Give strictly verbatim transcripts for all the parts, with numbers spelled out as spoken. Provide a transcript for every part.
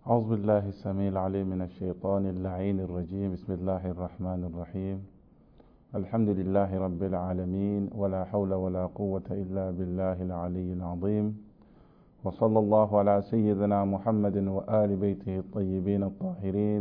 أعوذ بالله السميع العليم من الشيطان اللعين الرجيم. بسم الله الرحمن الرحيم. الحمد لله رب العالمين، ولا حول ولا قوة إلا بالله العلي العظيم. وصلى الله على سيدنا محمد وآل بيته الطيبين الطاهرين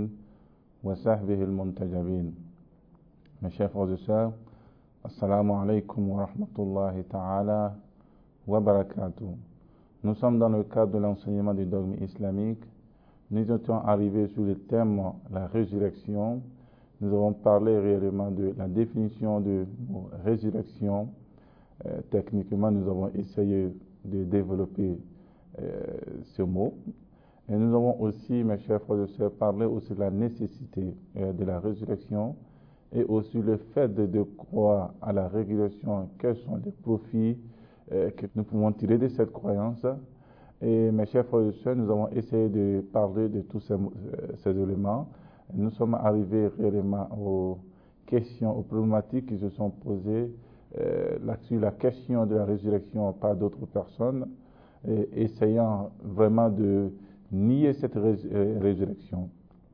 وصحبه المنتجبين. Mes chers frères et sœurs, Assalamu alaikum wa rahmatullahi ta'ala wa barakatuh. Nous sommes dans le cadre de l'enseignement du dogme islamique. Nous étions arrivés sur le thème la résurrection. Nous avons parlé réellement de la définition de résurrection. Euh, techniquement, nous avons essayé de développer euh, ce mot. Et nous avons aussi, mes chers frères et sœurs, parlé aussi de la nécessité euh, de la résurrection et aussi le fait de, de croire à la résurrection, quels sont les profits euh, que nous pouvons tirer de cette croyance. Et mes chers frères et sœurs, nous avons essayé de parler de tous ces, ces éléments. Nous sommes arrivés réellement aux questions, aux problématiques qui se sont posées euh, là-dessus, la question de la résurrection par d'autres personnes, et essayant vraiment de nier cette rés euh, résurrection.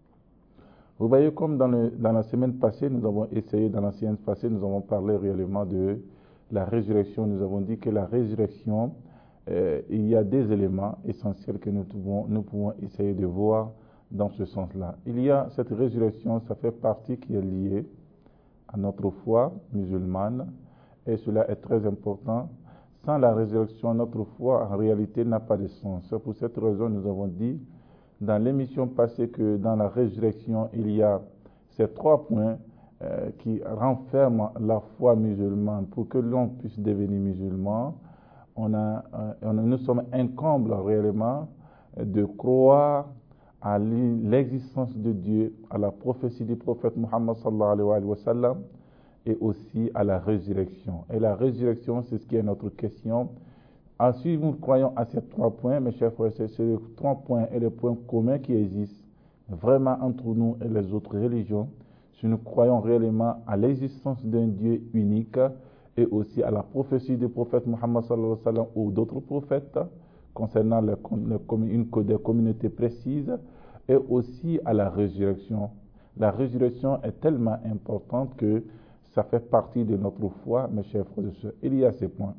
Vous voyez, comme dans, le, dans la semaine passée, nous avons essayé, dans la séance passée, nous avons parlé réellement de la résurrection. Nous avons dit que la résurrection, Euh, il y a des éléments essentiels que nous pouvons, nous pouvons essayer de voir dans ce sens-là. Il y a cette résurrection, ça fait partie qui est liée à notre foi musulmane, et cela est très important. Sans la résurrection, notre foi en réalité n'a pas de sens. C'est pour cette raison nous avons dit dans l'émission passée que dans la résurrection, il y a ces trois points euh, qui renferment la foi musulmane pour que l'on puisse devenir musulman. On a, on a, nous sommes incombres réellement de croire à l'existence de Dieu, à la prophétie du prophète Muhammad sallallahu alayhi wa sallam, et aussi à la résurrection. Et la résurrection, c'est ce qui est notre question. Ensuite, nous croyons à ces trois points, mes chers frères, c'est les trois points et les points communs qui existent vraiment entre nous et les autres religions. Si nous croyons réellement à l'existence d'un Dieu unique, et aussi à la prophétie du prophète Muhammad sallallahu alayhi wa sallam ou d'autres prophètes concernant les, les, une, des communautés précises, et aussi à la résurrection. La résurrection est tellement importante que ça fait partie de notre foi, mes chers frères et sœurs. Il y a ces points.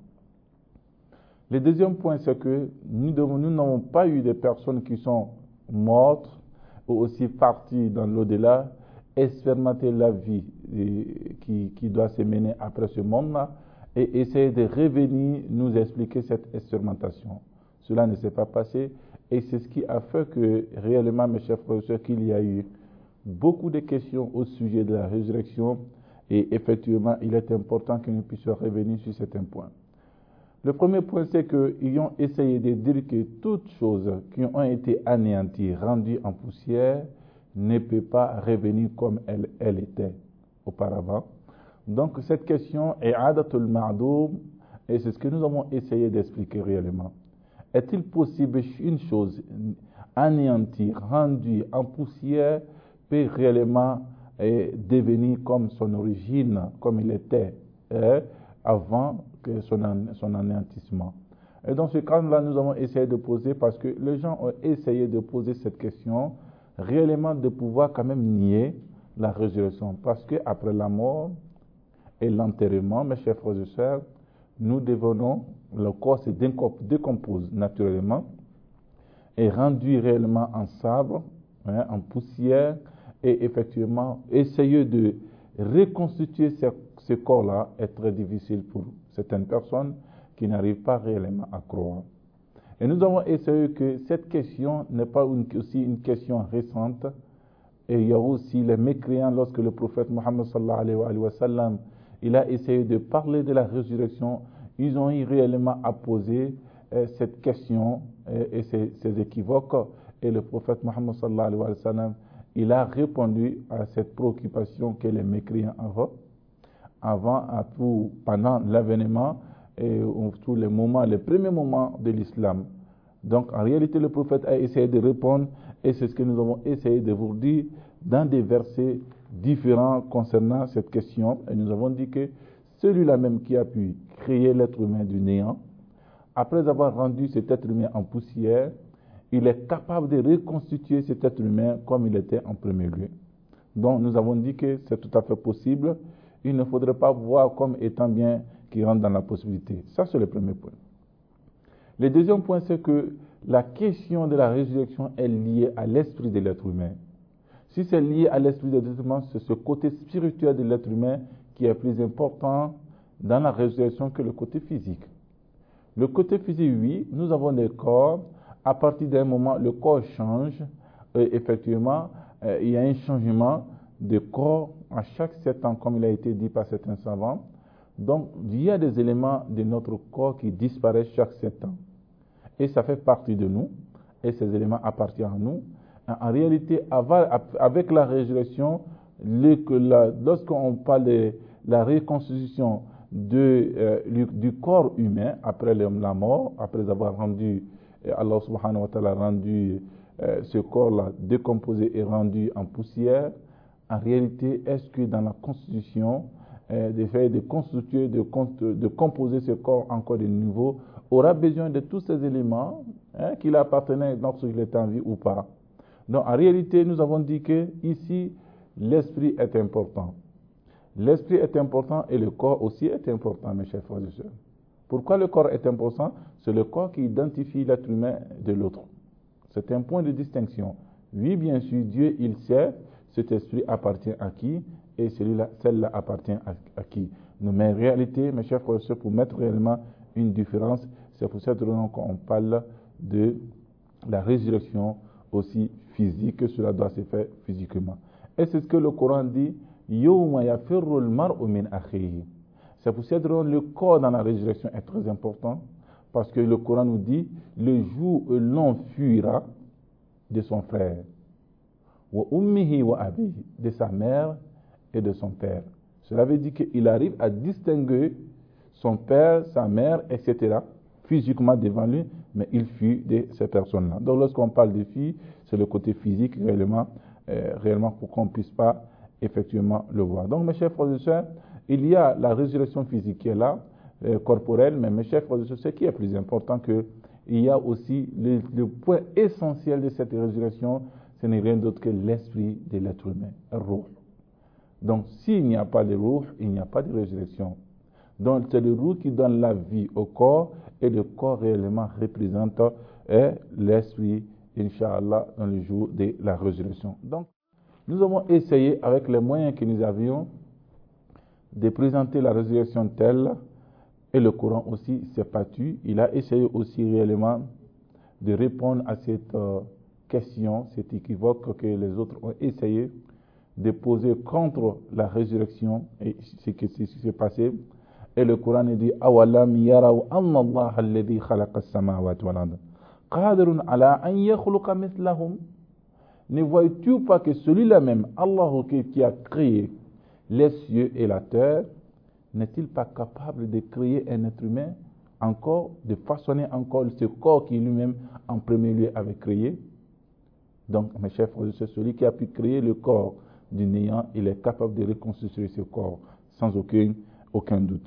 Le deuxième point, c'est que nous n'avons pas eu des personnes qui sont mortes ou aussi parties dans l'au-delà, expérimenter la vie qui, qui doit se mener après ce monde-là et essayer de revenir nous expliquer cette expérimentation. Cela ne s'est pas passé, et c'est ce qui a fait que réellement, mes chers frères et sœurs, qu'il y a eu beaucoup de questions au sujet de la résurrection, et effectivement, il est important que nous puissions revenir sur certains points. Le premier point, c'est qu'ils ont essayé de dire que toutes choses qui ont été anéanties, rendues en poussière, ne peut pas revenir comme elle, elle était auparavant. Donc cette question est adatul ma'doum, et c'est ce que nous avons essayé d'expliquer réellement. Est-il possible une chose anéantie, rendue en poussière, peut réellement eh, devenir comme son origine, comme il était eh, avant que son, son anéantissement? Et dans ce cas-là, nous avons essayé de poser, parce que les gens ont essayé de poser cette question, réellement de pouvoir quand même nier la résurrection. Parce qu'après la mort et l'enterrement, mes chers frères et sœurs, nous devenons, le corps se décompose naturellement, et rendu réellement en sable, hein, en poussière, et effectivement, essayer de reconstituer ce, ce corps-là est très difficile pour certaines personnes qui n'arrivent pas réellement à croire. Et nous avons essayé que cette question n'est pas une, aussi une question récente. Et il y a aussi les mécréants, lorsque le prophète Muhammad sallallahu alayhi wa sallam, il a essayé de parler de la résurrection, ils ont eu réellement à poser euh, cette question euh, et ces, ces équivoques. Et le prophète Muhammad sallallahu alayhi wa sallam, il a répondu à cette préoccupation que les mécréants avaient avant, à tout, pendant l'avènement, et tous les moments, les premiers moments de l'islam. Donc en réalité, le prophète a essayé de répondre, et c'est ce que nous avons essayé de vous dire dans des versets différents concernant cette question. Et nous avons dit que celui-là même qui a pu créer l'être humain du néant, après avoir rendu cet être humain en poussière, il est capable de reconstituer cet être humain comme il était en premier lieu. Donc nous avons dit que c'est tout à fait possible. Il ne faudrait pas voir comme étant bien qui rentre dans la possibilité. Ça, c'est le premier point. Le deuxième point, c'est que la question de la résurrection est liée à l'esprit de l'être humain. Si c'est lié à l'esprit de l'être humain, c'est ce côté spirituel de l'être humain qui est plus important dans la résurrection que le côté physique. Le côté physique, oui, nous avons des corps. À partir d'un moment, le corps change. Et effectivement, euh, il y a un changement de corps à chaque sept ans, comme il a été dit par certains savants. Donc, il y a des éléments de notre corps qui disparaissent chaque sept ans. Et ça fait partie de nous. Et ces éléments appartiennent à nous. En réalité, avec la résurrection, lorsqu'on parle de la reconstitution de, euh, du, du corps humain après la mort, après avoir rendu, Allah subhanahu wa ta'ala rendu euh, ce corps-là décomposé et rendu en poussière, en réalité, est-ce que dans la constitution, euh, de faire de constituer, de, de composer ce corps encore de nouveau, aura besoin de tous ces éléments hein, qu'il appartenait lorsqu'il était en vie ou pas? Donc, en réalité, nous avons dit que ici, l'esprit est important. L'esprit est important et le corps aussi est important, mes chers frères et sœurs. Pourquoi le corps est important? C'est le corps qui identifie l'être humain de l'autre. C'est un point de distinction. Oui, bien sûr, Dieu, il sait, cet esprit appartient à qui et celui-là, celle-là appartient à, à qui. Mais en réalité, mes chers frères et sœurs, pour mettre réellement une différence, c'est pour cette raison qu'on parle de la résurrection aussi physique, que cela doit se faire physiquement. Et c'est ce que le Coran dit, Yawma yafirru al-mar'u min akhihi. C'est pour cette raison que le corps dans la résurrection est très important, parce que le Coran nous dit, le jour où l'on fuira de son frère, wa ummihi wa abihi, de sa mère et de son père. Cela veut dire qu'il arrive à distinguer son père, sa mère, et cetera, physiquement devant lui, mais il fuit de ces personnes-là. Donc lorsqu'on parle de filles, c'est le côté physique réellement, euh, réellement pour qu'on ne puisse pas effectivement le voir. Donc mes chers frères et sœurs, il y a la résurrection physique qui est là, euh, corporelle, mais mes chers frères et sœurs, ce qui est plus important, que il y a aussi le, le point essentiel de cette résurrection, ce n'est rien d'autre que l'esprit de l'être humain, ruh. Donc s'il n'y a pas de ruh, il n'y a pas de résurrection. Donc c'est le ruh qui donne la vie au corps, et le corps réellement représente eh, l'esprit, Inch'Allah, dans le jour de la résurrection. Donc, nous avons essayé, avec les moyens que nous avions, de présenter la résurrection telle, et le Coran aussi s'est battu. Il a essayé aussi réellement de répondre à cette euh, question, cet équivoque que les autres ont essayé de poser contre la résurrection et ce qui s'est passé. Et le Coran dit awalam yaraw anna Allah alladhi khalaqa as-samawati wal arda qadirun ala an yakhluqa mithlahum. Ne vois-tu pas que celui-là même, Allah qui a créé les cieux et la terre, n'est-il pas capable de créer un être humain encore, de façonner encore ce corps qui lui-même en premier lieu avait créé? Donc mes chers frères, c'est celui qui a pu créer le corps du néant, il est capable de reconstituer ce corps sans aucun, aucun doute.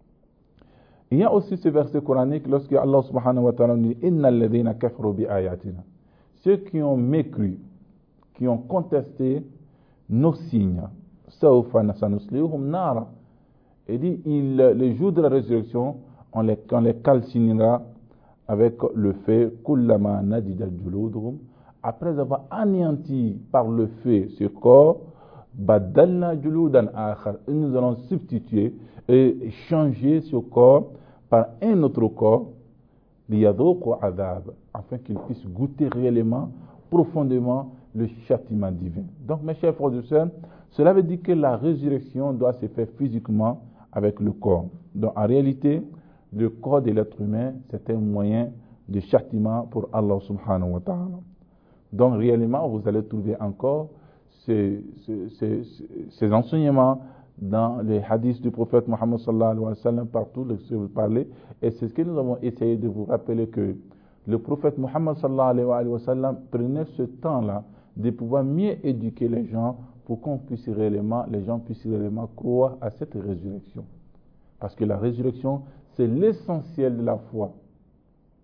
Il y a aussi ce verset coranique lorsque Allah subhanahu wa ta'ala dit Inna alladhina kafaru bi ayatina. Ceux qui ont mécru, qui ont contesté nos signes, sawfa sanuslihum nara. Il dit il, le jour de la résurrection, on les, on les calcinera avec le feu, kullama nadijat juluduhum. Après avoir anéanti par le feu ce corps, badalna juludan akhar. Nous allons substituer et changer ce corps par un autre corps, liyadhuqu adhab, afin qu'ils puissent goûter réellement, profondément le châtiment divin. Donc mes chers frères et sœurs, cela veut dire que la résurrection doit se faire physiquement avec le corps. Donc en réalité, le corps de l'être humain, c'est un moyen de châtiment pour Allah subhanahu wa ta'ala. Donc réellement, vous allez trouver encore ces, ces, ces, ces enseignements dans les hadiths du prophète Mohammed sallallahu alayhi wa sallam, partout ce que vous parlez. Et c'est ce que nous avons essayé de vous rappeler, que le prophète Mohammed sallallahu alayhi wa sallam prenait ce temps-là de pouvoir mieux éduquer les gens pour qu'on puisse réellement, les gens puissent réellement croire à cette résurrection. Parce que la résurrection, c'est l'essentiel de la foi.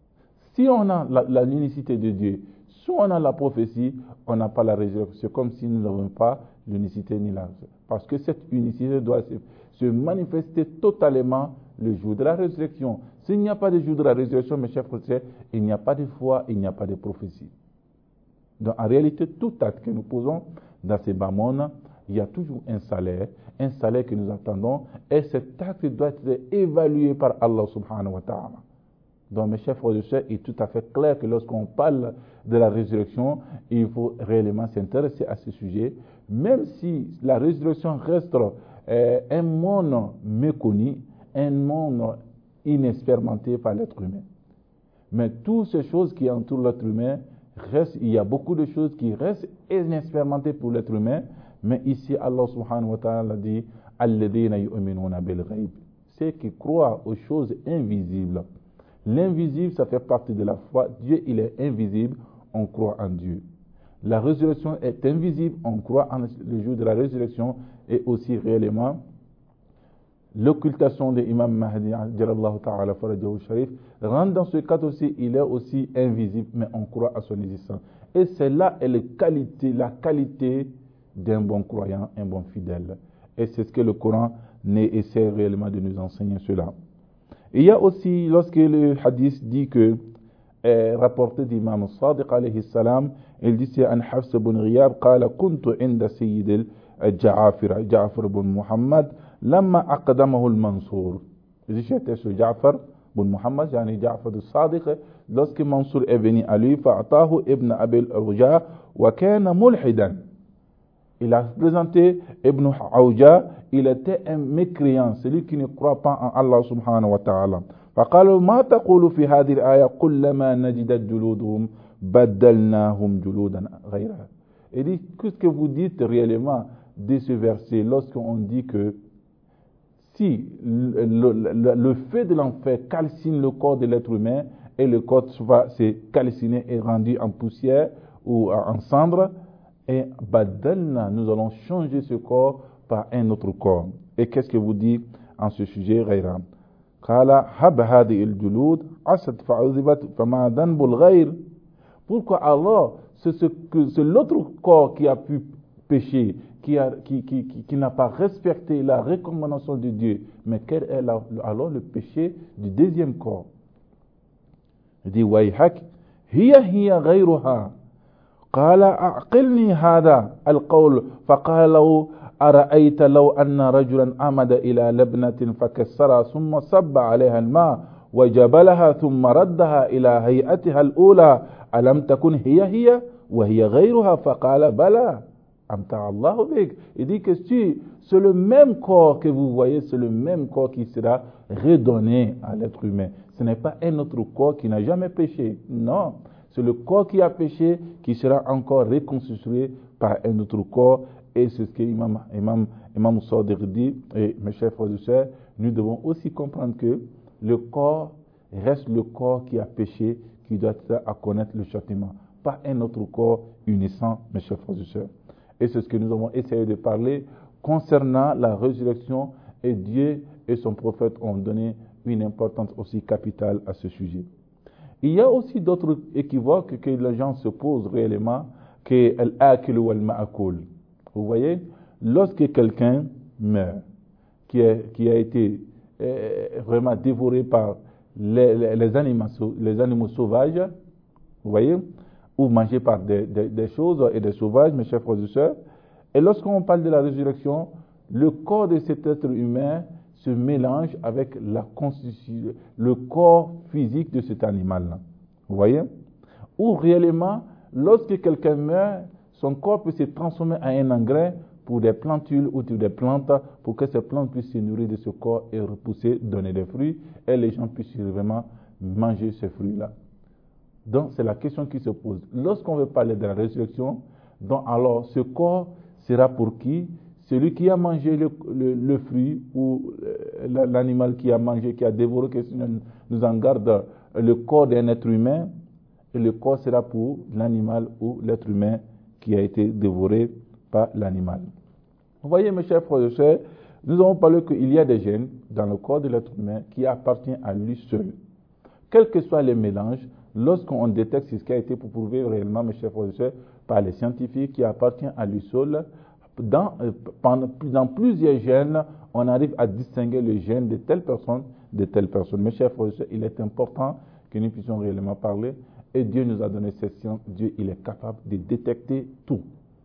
Si on a la, la, l'unicité de Dieu, si on a la prophétie, on n'a pas la résurrection. C'est comme si nous n'avons pas l'unicité ni la résurrection. Parce que cette unicité doit se, se manifester totalement le jour de la résurrection. S'il n'y a pas de jour de la résurrection, mes chers frères, il n'y a pas de foi, il n'y a pas de prophétie. Donc en réalité, tout acte que nous posons dans ces bas-mondes, il y a toujours un salaire, un salaire que nous attendons, et cet acte doit être évalué par Allah subhanahu wa ta'ala. Donc mes chers frères et sœurs, il est tout à fait clair que lorsqu'on parle de la résurrection, il faut réellement s'intéresser à ce sujet, même si la résurrection reste euh, un monde méconnu, un monde inexpérimenté par l'être humain. Mais toutes ces choses qui entourent l'être humain, restent, il y a beaucoup de choses qui restent inexpérimentées pour l'être humain, mais ici Allah subhanahu wa ta'ala dit « Alladhina yu'minuna bil ghayb » ceux qui croient aux choses invisibles. L'invisible, ça fait partie de la foi. Dieu, il est invisible, on croit en Dieu. La résurrection est invisible, on croit en le jour de la résurrection, et aussi réellement l'occultation de l'imam Mahdi ta'ala farajahu sharif rentre dans ce cadre aussi, il est aussi invisible, mais on croit à son existence. Et c'est là est la qualité, la qualité d'un bon croyant, un bon fidèle. Et c'est ce que le Coran essaie réellement de nous enseigner cela. Il y a aussi, lorsque le hadith dit que, euh, rapporté d'imam Sadiq alayhi salam, il dit c'est un Hafs ibn Ghiyab, قال كنت عند سيد الجعافرة جعفر بن محمد لما أقدمه المنصور. Il dit j'étais sur Ja'far ibn Muhammad, yani Ja'far al-Sadiq, lorsque Mansour est venu à lui, فأعطاه ابن أبي الأرجاء وكان ملحدا. Il a présenté Ibn Awja, il était un mécréant, celui qui ne croit pas en Allah subhanahu wa ta'ala. فقالوا ما تقول في هذه الآية كلما نجدت جلودهم بدلناهم جلودا غيرها. Il dit, qu'est-ce que vous dites réellement de ce verset lorsqu'on dit que si le, le, le, le feu de l'enfer calcine le corps de l'être humain et le corps va se calciner et rendu en poussière ou en cendre, et badalna, nous allons changer ce corps par un autre corps. Et qu'est-ce que vous dites en ce sujet, Ghayra? Qala hab hadi al-julud asad fa'udhibat fama dhanbu al-ghayr. Pourquoi alors c'est ce que c'est l'autre corps qui a pu pécher, qui a qui qui qui, qui n'a pas respecté la recommandation de Dieu, mais quel est la, alors le péché du deuxième corps? Il dit wayhak hiya hiya ghayruha. قال أعقلني هذا القول فقال له أرأيت لو أن رجلا عمد إلى لبنة فكسرها ثم صب عليها الماء وجبلها ثم ردها إلى هيئتها الأولى ألم تكن هي هي وهي غيرها فقال بلى أمتع الله بك. Il dit que si c'est le même corps que vous voyez, c'est le même corps qui sera redonné à l'être humain. Ce n'est pas un autre corps qui n'a jamais péché. Non. C'est le corps qui a péché qui sera encore reconstitué par un autre corps. Et c'est ce que Imam, Imam, Imam Sadiq dit. Et mes chers frères et sœurs, nous devons aussi comprendre que le corps reste le corps qui a péché, qui doit être à connaître le châtiment. Pas un autre corps unissant, mes chers frères et sœurs. Et c'est ce que nous avons essayé de parler concernant la résurrection. Et Dieu et son prophète ont donné une importance aussi capitale à ce sujet. Il y a aussi d'autres équivoques que les gens se posent réellement, que al-akil ou al-ma'akul. Vous voyez, lorsque quelqu'un meurt, qui, est, qui a été euh, vraiment dévoré par les, les, les, animaux, les animaux sauvages, vous voyez, ou mangé par des, des, des choses et des sauvages, mes chers frères et sœurs, et lorsqu'on parle de la résurrection, le corps de cet être humain se mélange avec la constitution, le corps physique de cet animal-là. Vous voyez? Ou réellement, lorsque quelqu'un meurt, son corps peut se transformer en un engrais pour des plantules ou des plantes, pour que ces plantes puissent se nourrir de ce corps et repousser, donner des fruits, et les gens puissent vraiment manger ces fruits-là. Donc, c'est la question qui se pose. Lorsqu'on veut parler de la résurrection, donc alors ce corps sera pour qui? Celui qui a mangé le, le, le fruit ou l'animal qui a mangé, qui a dévoré, que nous en garde le corps d'un être humain, et le corps sera pour l'animal ou l'être humain qui a été dévoré par l'animal. Vous voyez, mes chers frères et sœurs, nous avons parlé qu'il y a des gènes dans le corps de l'être humain qui appartiennent à lui seul. Quels que soient les mélanges, lorsqu'on détecte ce qui a été prouvé réellement, mes chers frères et sœurs, par les scientifiques, qui appartient à lui seul, dans, pendant, dans plusieurs gènes, on arrive à distinguer le gène de telle personne de telle personne. Mes chers frères et sœurs, il est important que nous puissions réellement parler, et Dieu nous a donné cette science. Dieu, il est capable de détecter tout,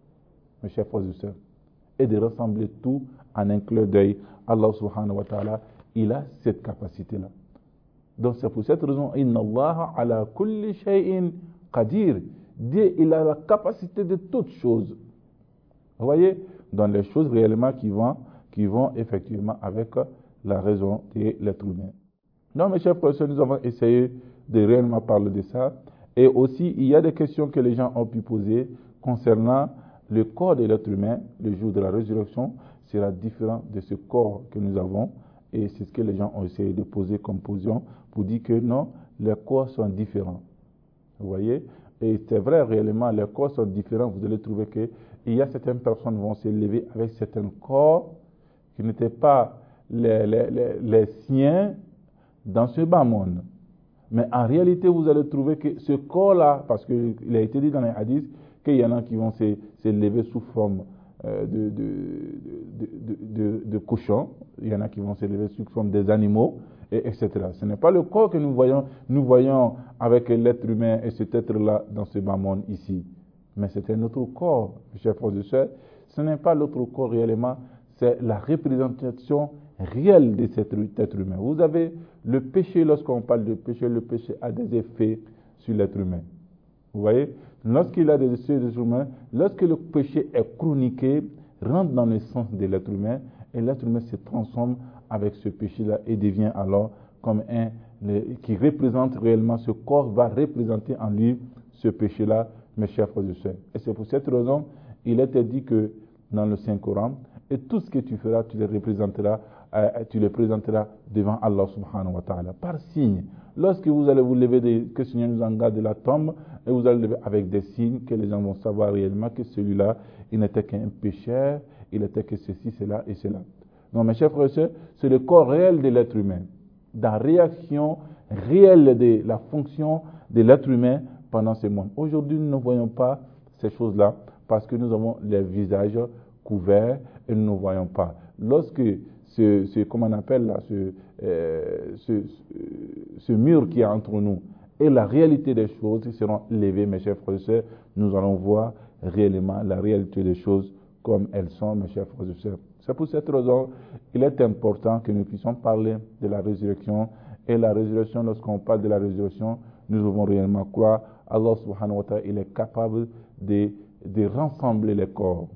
mes chers frères et sœurs, et de rassembler tout en un clin d'œil. Allah subhanahu wa ta'ala, il a cette capacité-là. Donc c'est pour cette raison, Inna Allah ala kulli shay'in qadir. Dieu, il a la capacité de toutes choses. Vous voyez, dans les choses réellement qui vont, qui vont effectivement avec la raison de l'être humain. Donc mes chers frères, nous avons essayé de réellement parler de ça. Et aussi, il y a des questions que les gens ont pu poser concernant le corps de l'être humain. Le jour de la résurrection sera différent de ce corps que nous avons. Et c'est ce que les gens ont essayé de poser comme position pour dire que non, les corps sont différents. Vous voyez? Et c'est vrai, réellement, les corps sont différents. Vous allez trouver qu'il y a certaines personnes qui vont s'élever avec certains corps qui n'étaient pas les, les, les, les siens dans ce bas monde. Mais en réalité, vous allez trouver que ce corps-là, parce qu'il a été dit dans les hadiths qu'il y en a qui vont s'élever sous forme euh, de, de, de, de, de, de cochons, il y en a qui vont s'élever sous forme des animaux, et, etc. Ce n'est pas le corps que nous voyons, nous voyons avec l'être humain et cet être-là dans ce bas monde ici. Mais c'est un autre corps, mes chers frères et sœurs. Ce n'est pas l'autre corps réellement, c'est la représentation réelle de cet être humain. Vous avez le péché, lorsqu'on parle de péché, le péché a des effets sur l'être humain. Vous voyez, lorsqu'il a des effets sur l'être humain, lorsque le péché est chroniqué, rentre dans le sens de l'être humain, et l'être humain se transforme avec ce péché-là et devient alors comme un le, qui représente réellement, ce corps va représenter en lui ce péché-là, mes chers frères et sœurs. Et c'est pour cette raison, il était dit que dans le Saint-Coran, et tout ce que tu feras, tu le représenteras, euh, tu le présenteras devant Allah subhanahu wa ta'ala, par signe. Lorsque vous allez vous lever, de, que le Seigneur nous en garde de la tombe, et vous allez lever avec des signes que les gens vont savoir réellement que celui-là, il n'était qu'un pécheur, il était que ceci, cela et cela. Donc mes chers frères et sœurs, c'est le corps réel de l'être humain, dans réaction réelle de la fonction de l'être humain pendant ce monde. Aujourd'hui, nous ne voyons pas ces choses-là parce que nous avons les visages couverts et nous ne voyons pas. Lorsque ce, ce comment on appelle là, ce, euh, ce, ce mur qui est entre nous et la réalité des choses seront levés, mes chers frères et sœurs, nous allons voir réellement la réalité des choses comme elles sont, mes chers frères et sœurs. C'est pour cette raison qu'il est important que nous puissions parler de la résurrection. Et la résurrection, lorsqu'on parle de la résurrection, nous devons réellement croire Allah subhanahu wa ta'ala, il est capable de, de rassembler les corps.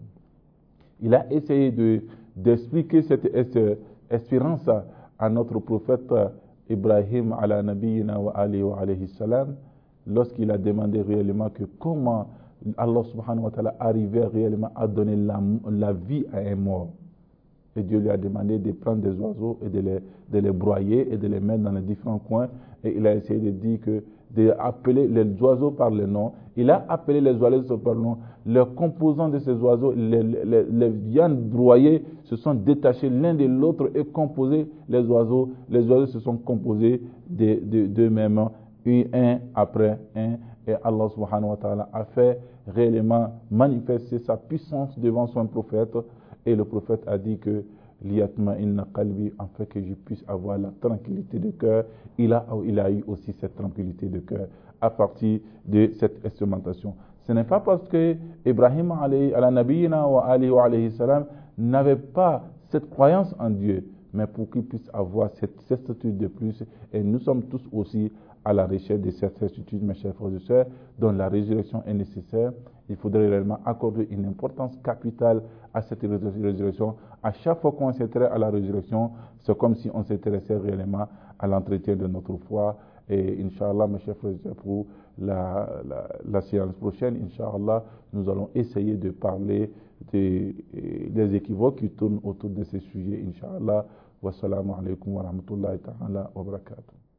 Il a essayé de, d'expliquer cette espérance à notre prophète Ibrahim ala nabiyina wa alihi wa alayhi salam, lorsqu'il a demandé réellement que comment Allah subhanahu wa ta'ala arrivait réellement à donner la, la vie à un mort. Et Dieu lui a demandé de prendre des oiseaux et de les, de les broyer et de les mettre dans les différents coins. Et il a essayé de dire que, d'appeler les oiseaux par le nom. Il a appelé les oiseaux par le nom. Les composants de ces oiseaux, les, les, les viandes broyées se sont détachées l'un de l'autre et composé les oiseaux. Les oiseaux se sont composés de, de, d'eux-mêmes, un après un. Et Allah subhanahu wa ta'ala a fait réellement manifester sa puissance devant son prophète. Et le prophète a dit que l'iyatma inna qalbi, afin que je puisse avoir la tranquillité de cœur. Il a, il a eu aussi cette tranquillité de cœur à partir de cette instrumentation. Ce n'est pas parce que Ibrahim ala nabiyina wa alihi wa alayhi salam n'avait pas cette croyance en Dieu, mais pour qu'il puisse avoir cette certitude de plus. Et nous sommes tous aussi à la recherche de cette certitude, mes chers frères et sœurs, dont la résurrection est nécessaire. Il faudrait réellement accorder une importance capitale à cette résurrection. À chaque fois qu'on s'intéresse à la résurrection, c'est comme si on s'intéressait réellement à l'entretien de notre foi. Et Inch'Allah, mes chers frères et sœurs, pour la, la, la séance prochaine, Inch'Allah, nous allons essayer de parler des, des équivoques qui tournent autour de ces sujets, Inch'Allah. Wassalamu alaikum wa rahmatullahi ta'ala wa barakatuh.